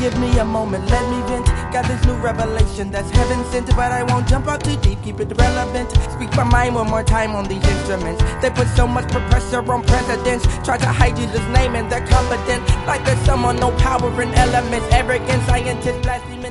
give me a moment, let me vent. Got this new revelation that's heaven sent, but I won't jump out too deep, keep it relevant. Speak my mind one more time on these instruments. They put so much pressure on presidents, try to hide Jesus' name and they're confident, like there's someone no power in elements. Arrogant scientists blaspheming